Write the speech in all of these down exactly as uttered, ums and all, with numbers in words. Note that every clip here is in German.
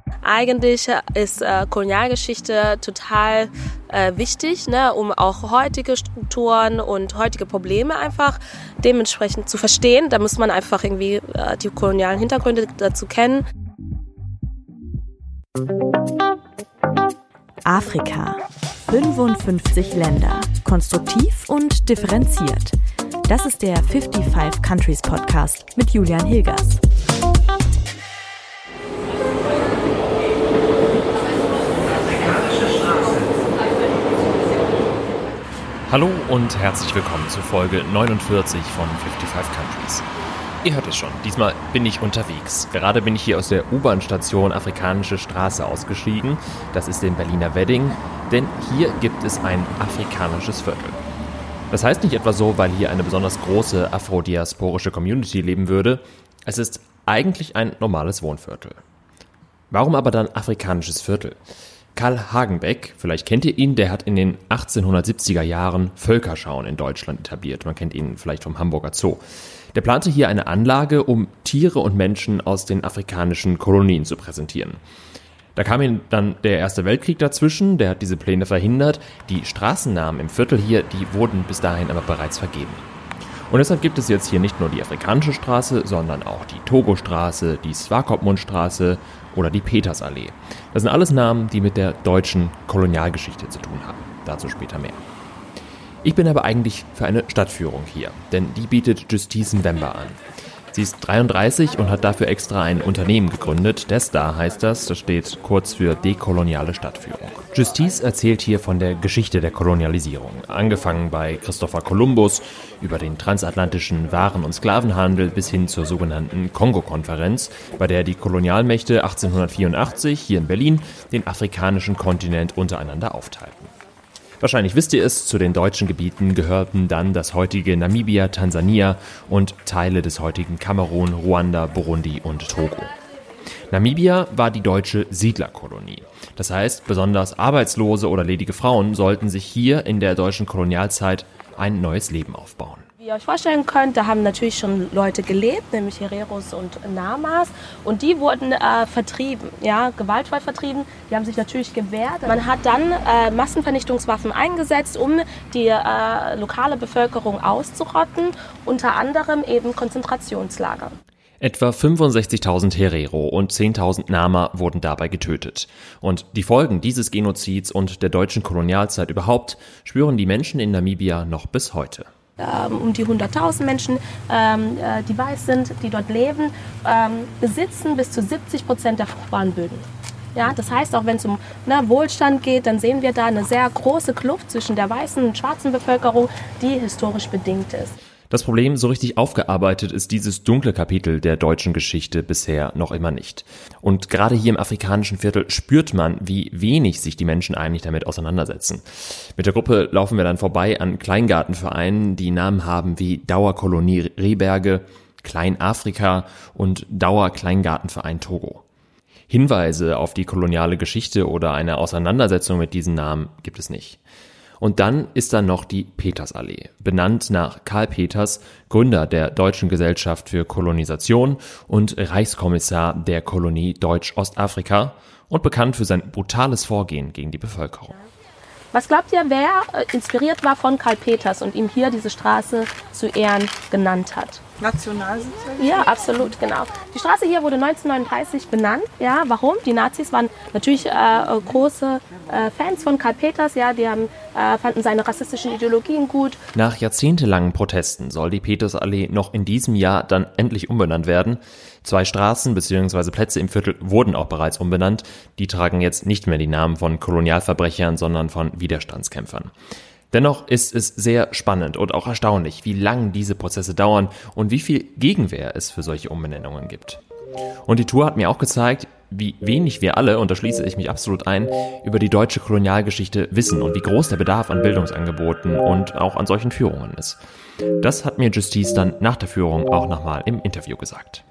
Eigentlich ist äh, Kolonialgeschichte total äh, wichtig, ne, um auch heutige Strukturen und heutige Probleme einfach dementsprechend zu verstehen. Da muss man einfach irgendwie äh, die kolonialen Hintergründe dazu kennen. Afrika. fünfundfünfzig Länder. Konstruktiv und differenziert. Das ist der fünfundfünfzig Countries Podcast mit Julian Hilgers. Hallo und herzlich willkommen zu Folge neunundvierzig von fünfundfünfzig Countries. Ihr hört es schon, diesmal bin ich unterwegs. Gerade bin ich hier aus der U-Bahn-Station Afrikanische Straße ausgestiegen. Das ist in Berliner Wedding, denn hier gibt es ein afrikanisches Viertel. Das heißt nicht etwa so, weil hier eine besonders große afrodiasporische Community leben würde. Es ist eigentlich ein normales Wohnviertel. Warum aber dann afrikanisches Viertel? Karl Hagenbeck, vielleicht kennt ihr ihn, der hat in den achtzehnhundertsiebziger Jahren Völkerschauen in Deutschland etabliert. Man kennt ihn vielleicht vom Hamburger Zoo. Der plante hier eine Anlage, um Tiere und Menschen aus den afrikanischen Kolonien zu präsentieren. Da kam ihm dann der Erste Weltkrieg dazwischen, der hat diese Pläne verhindert. Die Straßennamen im Viertel hier, die wurden bis dahin aber bereits vergeben. Und deshalb gibt es jetzt hier nicht nur die Afrikanische Straße, sondern auch die Togo-Straße, die Swakopmund-Straße oder die Petersallee. Das sind alles Namen, die mit der deutschen Kolonialgeschichte zu tun haben. Dazu später mehr. Ich bin aber eigentlich für eine Stadtführung hier, denn die bietet Justice Nwemba an. Sie ist dreiunddreißig und hat dafür extra ein Unternehmen gegründet. DESTA heißt das, das steht kurz für dekoloniale Stadtführung. Justice erzählt hier von der Geschichte der Kolonialisierung. Angefangen bei Christopher Columbus, über den transatlantischen Waren- und Sklavenhandel bis hin zur sogenannten Kongo-Konferenz, bei der die Kolonialmächte achtzehnhundertvierundachtzig hier in Berlin den afrikanischen Kontinent untereinander aufteilten. Wahrscheinlich wisst ihr es, zu den deutschen Gebieten gehörten dann das heutige Namibia, Tansania und Teile des heutigen Kamerun, Ruanda, Burundi und Togo. Namibia war die deutsche Siedlerkolonie. Das heißt, besonders Arbeitslose oder ledige Frauen sollten sich hier in der deutschen Kolonialzeit ein neues Leben aufbauen. Wie ihr euch vorstellen könnt, da haben natürlich schon Leute gelebt, nämlich Hereros und Namas, und die wurden äh, vertrieben, ja, gewaltvoll vertrieben. Die haben sich natürlich gewehrt. Man hat dann äh, Massenvernichtungswaffen eingesetzt, um die äh, lokale Bevölkerung auszurotten, unter anderem eben Konzentrationslager. Etwa fünfundsechzigtausend Herero und zehntausend Nama wurden dabei getötet. Und die Folgen dieses Genozids und der deutschen Kolonialzeit überhaupt spüren die Menschen in Namibia noch bis heute. Ähm, um die hunderttausend Menschen, ähm, äh, die weiß sind, die dort leben, ähm, besitzen bis zu siebzig Prozent der fruchtbaren Böden. Ja, das heißt, auch wenn es um ne, Wohlstand geht, dann sehen wir da eine sehr große Kluft zwischen der weißen und schwarzen Bevölkerung, die historisch bedingt ist. Das Problem, so richtig aufgearbeitet ist dieses dunkle Kapitel der deutschen Geschichte bisher noch immer nicht. Und gerade hier im afrikanischen Viertel spürt man, wie wenig sich die Menschen eigentlich damit auseinandersetzen. Mit der Gruppe laufen wir dann vorbei an Kleingartenvereinen, die Namen haben wie Dauerkolonie Rehberge, Kleinafrika und Dauerkleingartenverein Togo. Hinweise auf die koloniale Geschichte oder eine Auseinandersetzung mit diesen Namen gibt es nicht. Und dann ist da noch die Petersallee, benannt nach Karl Peters, Gründer der Deutschen Gesellschaft für Kolonisation und Reichskommissar der Kolonie Deutsch-Ostafrika und bekannt für sein brutales Vorgehen gegen die Bevölkerung. Was glaubt ihr, wer inspiriert war von Karl Peters und ihm hier diese Straße zu Ehren genannt hat? Nationalsozialismus? Ja, absolut, genau. Die Straße hier wurde neunzehnhundertneununddreißig benannt. Ja, warum? Die Nazis waren natürlich äh, große äh, Fans von Karl Peters. Ja, die haben, äh, fanden seine rassistischen Ideologien gut. Nach jahrzehntelangen Protesten soll die Petersallee noch in diesem Jahr dann endlich umbenannt werden. Zwei Straßen bzw. Plätze im Viertel wurden auch bereits umbenannt. Die tragen jetzt nicht mehr die Namen von Kolonialverbrechern, sondern von Widerstandskämpfern. Dennoch ist es sehr spannend und auch erstaunlich, wie lang diese Prozesse dauern und wie viel Gegenwehr es für solche Umbenennungen gibt. Und die Tour hat mir auch gezeigt, wie wenig wir alle, und da schließe ich mich absolut ein, über die deutsche Kolonialgeschichte wissen und wie groß der Bedarf an Bildungsangeboten und auch an solchen Führungen ist. Das hat mir Justice dann nach der Führung auch nochmal im Interview gesagt.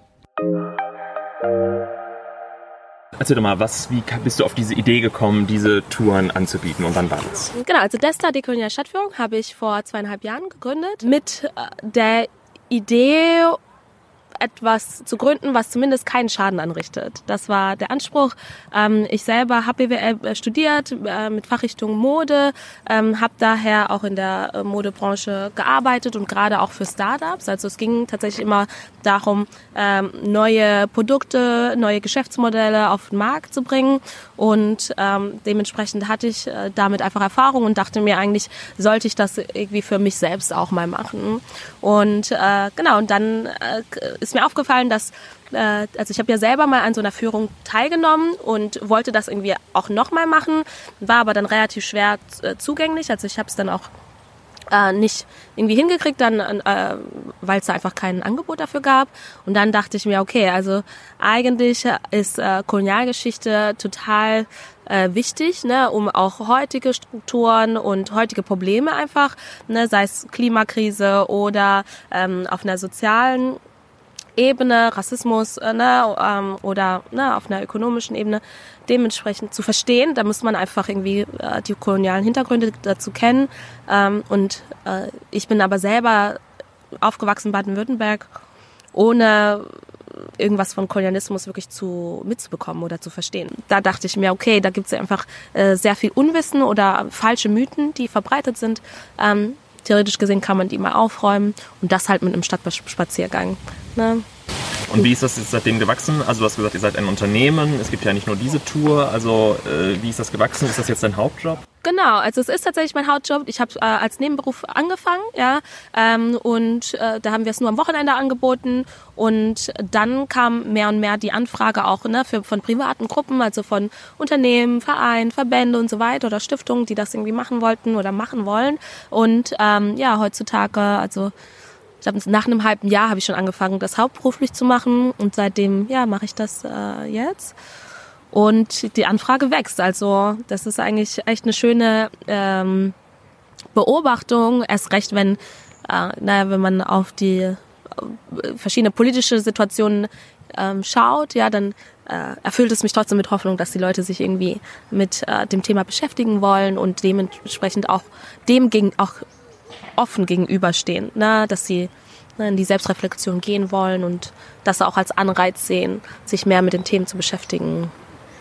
Erzähl doch mal, was, wie bist du auf diese Idee gekommen, diese Touren anzubieten, und wann war das? Genau, also DESTA, dekoloniale Stadtführung, habe ich vor zweieinhalb Jahren gegründet mit der Idee, etwas zu gründen, was zumindest keinen Schaden anrichtet. Das war der Anspruch. Ähm, ich selber habe B W L studiert äh, mit Fachrichtung Mode, ähm, habe daher auch in der äh, Modebranche gearbeitet und gerade auch für Startups. Also es ging tatsächlich immer darum, ähm, neue Produkte, neue Geschäftsmodelle auf den Markt zu bringen und ähm, dementsprechend hatte ich äh, damit einfach Erfahrung und dachte mir, eigentlich sollte ich das irgendwie für mich selbst auch mal machen. Und äh, genau, und dann äh, ist mir aufgefallen, dass, äh, also ich habe ja selber mal an so einer Führung teilgenommen und wollte das irgendwie auch nochmal machen, war aber dann relativ schwer äh, zugänglich, also ich habe es dann auch äh, nicht irgendwie hingekriegt, dann, äh, weil es da einfach kein Angebot dafür gab. Und dann dachte ich mir, okay, also eigentlich ist äh, Kolonialgeschichte total äh, wichtig, ne, um auch heutige Strukturen und heutige Probleme einfach, ne, sei es Klimakrise oder ähm, auf einer sozialen Ebene, Rassismus äh, ne, ähm, oder ne, auf einer ökonomischen Ebene dementsprechend zu verstehen. Da muss man einfach irgendwie äh, die kolonialen Hintergründe dazu kennen. Ähm, und äh, ich bin aber selber aufgewachsen in Baden-Württemberg, ohne irgendwas von Kolonialismus wirklich zu mitzubekommen oder zu verstehen. Da dachte ich mir, okay, da gibt es ja einfach äh, sehr viel Unwissen oder falsche Mythen, die verbreitet sind. Ähm, theoretisch gesehen kann man die mal aufräumen und das halt mit einem Stadtspaziergang. Ne? Und wie ist das jetzt seitdem gewachsen? Also du hast gesagt, ihr seid ein Unternehmen, es gibt ja nicht nur diese Tour, also äh, wie ist das gewachsen? Ist das jetzt dein Hauptjob? Genau, also es ist tatsächlich mein Hauptjob. Ich habe äh, als Nebenberuf angefangen, ja, ähm, und äh, da haben wir es nur am Wochenende angeboten und dann kam mehr und mehr die Anfrage auch ne, für, von privaten Gruppen, also von Unternehmen, Vereinen, Verbände und so weiter oder Stiftungen, die das irgendwie machen wollten oder machen wollen und ähm, ja, heutzutage, also ich glaube, nach einem halben Jahr habe ich schon angefangen, das hauptberuflich zu machen und seitdem, ja, mache ich das äh, jetzt. Und die Anfrage wächst. Also das ist eigentlich echt eine schöne ähm, Beobachtung. Erst recht, wenn, äh, naja, wenn man auf die äh, verschiedene politische Situationen ähm, schaut, ja, dann äh, erfüllt es mich trotzdem mit Hoffnung, dass die Leute sich irgendwie mit äh, dem Thema beschäftigen wollen und dementsprechend auch dem gegen auch offen gegenüberstehen, ne? Dass sie ne, in die Selbstreflexion gehen wollen und das auch als Anreiz sehen, sich mehr mit den Themen zu beschäftigen.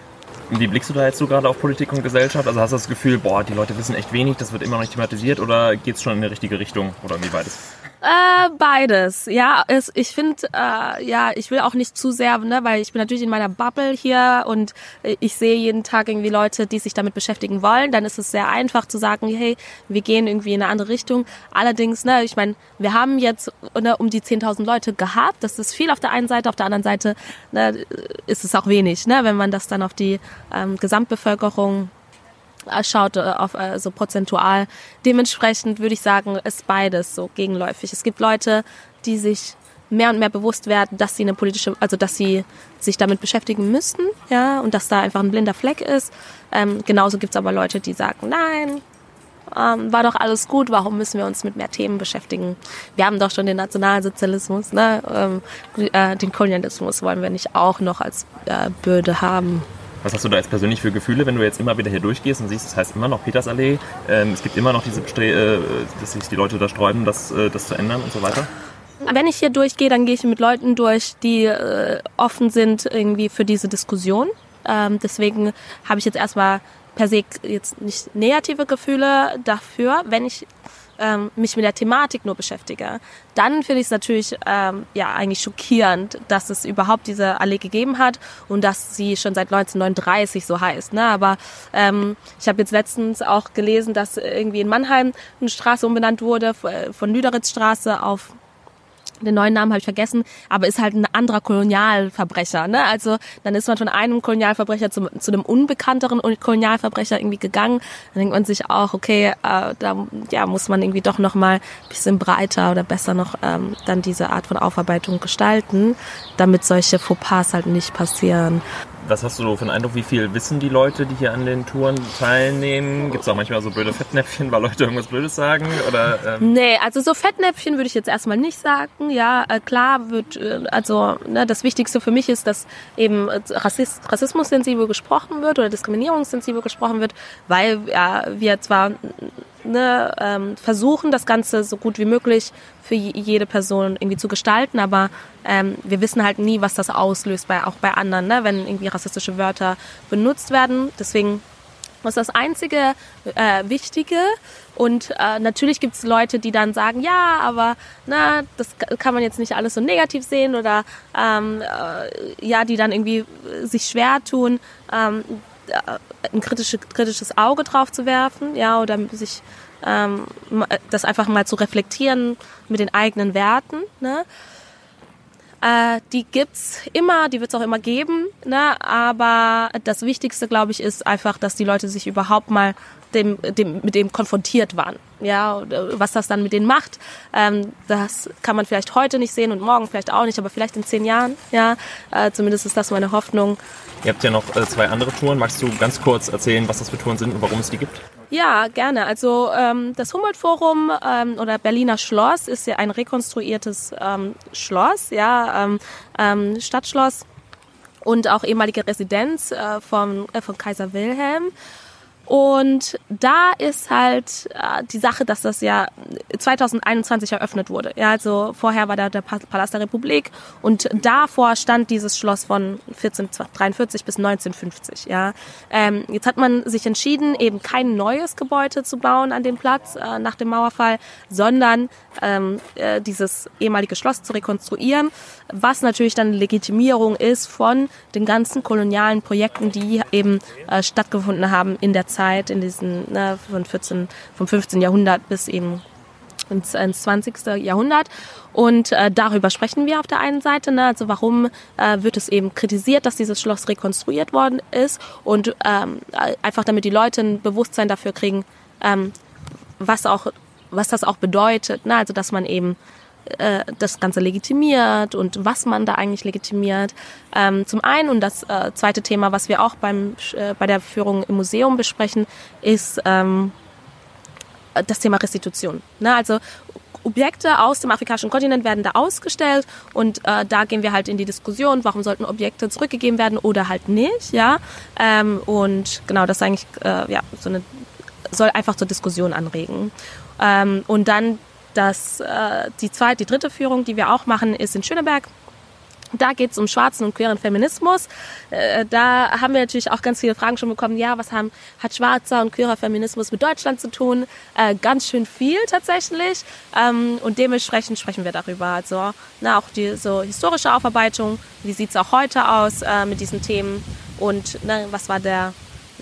Wie blickst du da jetzt so gerade auf Politik und Gesellschaft? Also hast du das Gefühl, boah, die Leute wissen echt wenig, das wird immer noch nicht thematisiert oder geht es schon in die richtige Richtung oder wie beides? Äh, beides. Ja, es, ich finde, äh, ja, ich will auch nicht zu sehr, ne, weil ich bin natürlich in meiner Bubble hier und ich sehe jeden Tag irgendwie Leute, die sich damit beschäftigen wollen. Dann ist es sehr einfach zu sagen, hey, wir gehen irgendwie in eine andere Richtung. Allerdings, ne, ich meine, wir haben jetzt ne, um die zehntausend Leute gehabt. Das ist viel auf der einen Seite, auf der anderen Seite ne, ist es auch wenig, ne, wenn man das dann auf die ähm, Gesamtbevölkerung schaut, auf äh, so prozentual. Dementsprechend würde ich sagen, ist beides so gegenläufig. Es gibt Leute, die sich mehr und mehr bewusst werden, dass sie eine politische, also dass sie sich damit beschäftigen müssten, ja, und dass da einfach ein blinder Fleck ist. Ähm, genauso gibt es aber Leute, die sagen, nein, ähm, war doch alles gut, warum müssen wir uns mit mehr Themen beschäftigen? Wir haben doch schon den Nationalsozialismus, ne? Ähm, äh, den Kolonialismus wollen wir nicht auch noch als äh, Bürde haben. Was hast du da jetzt persönlich für Gefühle, wenn du jetzt immer wieder hier durchgehst und siehst, es heißt immer noch Petersallee, ähm, es gibt immer noch diese, Bestre- äh, dass sich die Leute da sträuben, das, äh, das zu ändern und so weiter? Wenn ich hier durchgehe, dann gehe ich mit Leuten durch, die äh, offen sind irgendwie für diese Diskussion. Ähm, deswegen habe ich jetzt erstmal per se jetzt nicht negative Gefühle dafür, wenn ich ähm, mich mit der Thematik nur beschäftige. Dann finde ich es natürlich ähm, ja eigentlich schockierend, dass es überhaupt diese Allee gegeben hat und dass sie schon seit neunzehnhundertneununddreißig so heißt. Ne? Aber ähm, ich habe jetzt letztens auch gelesen, dass irgendwie in Mannheim eine Straße umbenannt wurde, von Lüderitzstraße auf den neuen Namen habe ich vergessen, aber ist halt ein anderer Kolonialverbrecher. Ne? Also dann ist man von einem Kolonialverbrecher zu, zu einem unbekannteren Kolonialverbrecher irgendwie gegangen. Dann denkt man sich auch, okay, äh, da ja, muss man irgendwie doch noch mal ein bisschen breiter oder besser noch ähm, dann diese Art von Aufarbeitung gestalten, damit solche Fauxpas halt nicht passieren. Was hast du für einen Eindruck, wie viel wissen die Leute, die hier an den Touren teilnehmen? Gibt es auch manchmal so blöde Fettnäpfchen, weil Leute irgendwas Blödes sagen? Oder, ähm? Nee, also so Fettnäpfchen würde ich jetzt erstmal nicht sagen. Ja, äh, klar wird, äh, also ne, das Wichtigste für mich ist, dass eben Rassist, rassismussensibel gesprochen wird oder diskriminierungssensibel gesprochen wird, weil ja, wir zwar ne, ähm, versuchen, das Ganze so gut wie möglich für jede Person irgendwie zu gestalten, aber ähm, wir wissen halt nie, was das auslöst, bei, auch bei anderen, ne, wenn irgendwie rassistische Wörter benutzt werden. Deswegen ist das einzige äh, Wichtige. Und äh, natürlich gibt es Leute, die dann sagen, ja, aber na, das kann man jetzt nicht alles so negativ sehen oder ähm, äh, ja, die dann irgendwie sich schwer tun, ähm, ein kritische, kritisches Auge drauf zu werfen, ja, oder sich ähm, das einfach mal zu reflektieren mit den eigenen Werten, ne? Äh, die gibt's immer, die wird's auch immer geben, ne? Aber das Wichtigste, glaube ich, ist einfach, dass die Leute sich überhaupt mal dem, dem, mit dem konfrontiert waren. Ja, was das dann mit denen macht, ähm, das kann man vielleicht heute nicht sehen und morgen vielleicht auch nicht, aber vielleicht in zehn Jahren, ja, äh, zumindest ist das meine Hoffnung. Ihr habt ja noch äh, zwei andere Touren. Magst du ganz kurz erzählen, was das für Touren sind und warum es die gibt? Ja, gerne. Also ähm, das Humboldt-Forum ähm, oder Berliner Schloss ist ja ein rekonstruiertes ähm, Schloss, ja, ähm, ähm, Stadtschloss und auch ehemalige Residenz äh, vom, äh, von Kaiser Wilhelm. Und da ist halt äh, die Sache, dass das ja zwanzig einundzwanzig eröffnet wurde. Ja, also vorher war da der Palast der Republik und davor stand dieses Schloss von vierzehnhundertdreiundvierzig bis neunzehnhundertfünfzig. Ja, ähm, jetzt hat man sich entschieden, eben kein neues Gebäude zu bauen an dem Platz äh, nach dem Mauerfall, sondern ähm, äh, dieses ehemalige Schloss zu rekonstruieren, was natürlich dann Legitimierung ist von den ganzen kolonialen Projekten, die eben äh, stattgefunden haben in der Zeit. in diesen ne, von vierzehn, vom fünfzehnten Jahrhundert bis eben ins, ins zwanzigsten Jahrhundert. Und äh, darüber sprechen wir auf der einen Seite. Ne? Also warum äh, wird es eben kritisiert, dass dieses Schloss rekonstruiert worden ist und ähm, einfach damit die Leute ein Bewusstsein dafür kriegen, ähm, was auch was das auch bedeutet. Ne? Also dass man eben das Ganze legitimiert und was man da eigentlich legitimiert. Ähm, zum einen, und das äh, zweite Thema, was wir auch beim, äh, bei der Führung im Museum besprechen, ist ähm, das Thema Restitution. Ne? Also Objekte aus dem afrikanischen Kontinent werden da ausgestellt und äh, da gehen wir halt in die Diskussion, warum sollten Objekte zurückgegeben werden oder halt nicht. Ja? Ähm, und genau, das ist eigentlich äh, ja, so eine, soll einfach zur Diskussion anregen. Ähm, und dann Das, äh, die zweite, die dritte Führung, die wir auch machen, ist in Schöneberg. Da geht es um schwarzen und queeren Feminismus. Äh, da haben wir natürlich auch ganz viele Fragen schon bekommen. Ja, was haben, hat schwarzer und queerer Feminismus mit Deutschland zu tun? Äh, ganz schön viel tatsächlich. Ähm, und dementsprechend sprechen wir darüber. Also na, auch die so historische Aufarbeitung. Wie sieht es auch heute aus äh, mit diesen Themen? Und na, was war der...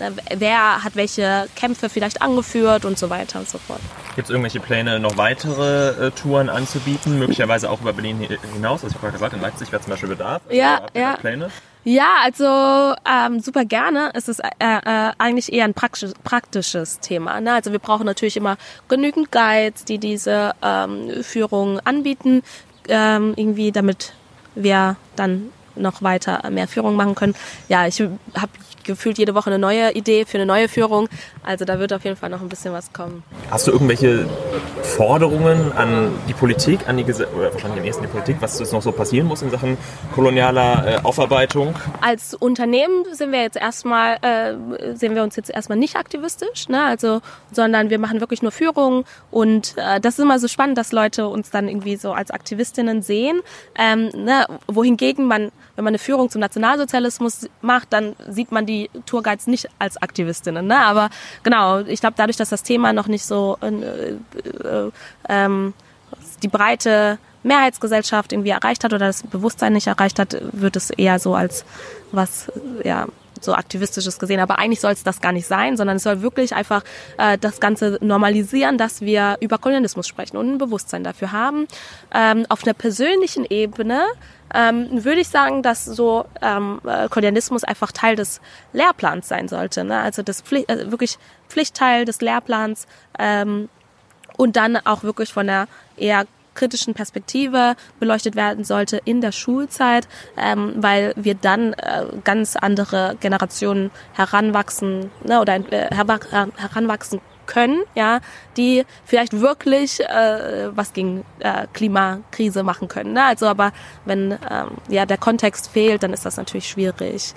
Wer hat welche Kämpfe vielleicht angeführt und so weiter und so fort. Gibt es irgendwelche Pläne, noch weitere äh, Touren anzubieten? Möglicherweise auch über Berlin hinaus? Also ich habe gerade gesagt, in Leipzig wäre zum Beispiel Bedarf. Also ja, habt ihr ja. da Pläne? Ja, also ähm, super gerne. Es ist äh, äh, eigentlich eher ein praktisch, praktisches Thema. Ne? Also wir brauchen natürlich immer genügend Guides, die diese ähm, Führung anbieten, ähm, irgendwie damit wir dann noch weiter mehr Führung machen können. Ja, ich habe gefühlt jede Woche eine neue Idee für eine neue Führung. Also da wird auf jeden Fall noch ein bisschen was kommen. Hast du irgendwelche Forderungen an die Politik, an die Gese- oder wahrscheinlich am ehesten die Politik, was jetzt noch so passieren muss in Sachen kolonialer äh, Aufarbeitung? Als Unternehmen sind wir jetzt erstmal, äh, sehen wir uns jetzt erstmal nicht aktivistisch, ne? Also, sondern wir machen wirklich nur Führungen und äh, das ist immer so spannend, dass Leute uns dann irgendwie so als Aktivistinnen sehen. Ähm, ne? Wohingegen man, wenn man eine Führung zum Nationalsozialismus macht, dann sieht man die Tourguides nicht als Aktivistinnen, ne? Aber genau, ich glaube, dadurch, dass das Thema noch nicht so äh, äh, ähm, die breite Mehrheitsgesellschaft irgendwie erreicht hat oder das Bewusstsein nicht erreicht hat, wird es eher so als was, ja, so Aktivistisches gesehen. Aber eigentlich soll es das gar nicht sein, sondern es soll wirklich einfach äh, das Ganze normalisieren, dass wir über Kolonialismus sprechen und ein Bewusstsein dafür haben. Ähm, auf einer persönlichen Ebene ähm, würde ich sagen, dass so ähm, Kolonialismus einfach Teil des Lehrplans sein sollte. Ne? Also das Pflicht, also wirklich Pflichtteil des Lehrplans ähm, und dann auch wirklich von der eher kritischen Perspektive beleuchtet werden sollte in der Schulzeit, ähm, weil wir dann äh, ganz andere Generationen heranwachsen, ne, oder äh, heranwachsen können, ja, die vielleicht wirklich äh, was gegen äh, Klimakrise machen können. Ne? Also, aber wenn ähm, ja der Kontext fehlt, dann ist das natürlich schwierig.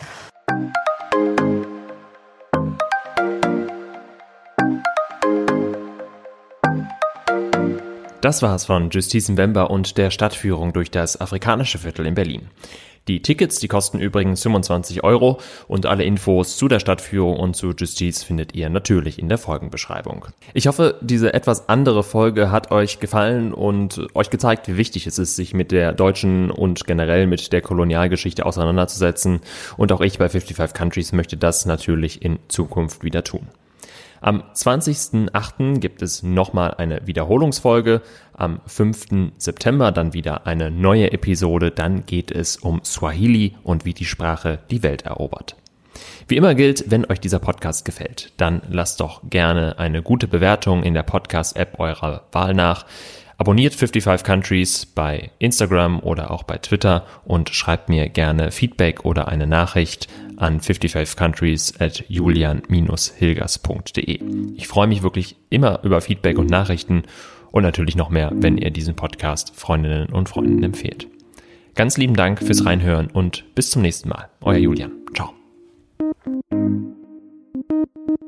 das war's von Justice Mvemba und der Stadtführung durch das afrikanische Viertel in Berlin. Die Tickets, die kosten übrigens fünfundzwanzig Euro und alle Infos zu der Stadtführung und zu Justice findet ihr natürlich in der Folgenbeschreibung. Ich hoffe, diese etwas andere Folge hat euch gefallen und euch gezeigt, wie wichtig es ist, sich mit der deutschen und generell mit der Kolonialgeschichte auseinanderzusetzen. Und auch ich bei fifty-five Countries möchte das natürlich in Zukunft wieder tun. Am zwanzigsten achten gibt es nochmal eine Wiederholungsfolge, am fünften September dann wieder eine neue Episode, dann geht es um Swahili und wie die Sprache die Welt erobert. Wie immer gilt, wenn euch dieser Podcast gefällt, dann lasst doch gerne eine gute Bewertung in der Podcast-App eurer Wahl nach. Abonniert fifty-five Countries bei Instagram oder auch bei Twitter und schreibt mir gerne Feedback oder eine Nachricht an fifty-five countries at julian dash hilgers punkt de. Ich freue mich wirklich immer über Feedback und Nachrichten und natürlich noch mehr, wenn ihr diesen Podcast Freundinnen und Freunden empfehlt. Ganz lieben Dank fürs Reinhören und bis zum nächsten Mal. Euer Julian. Ciao.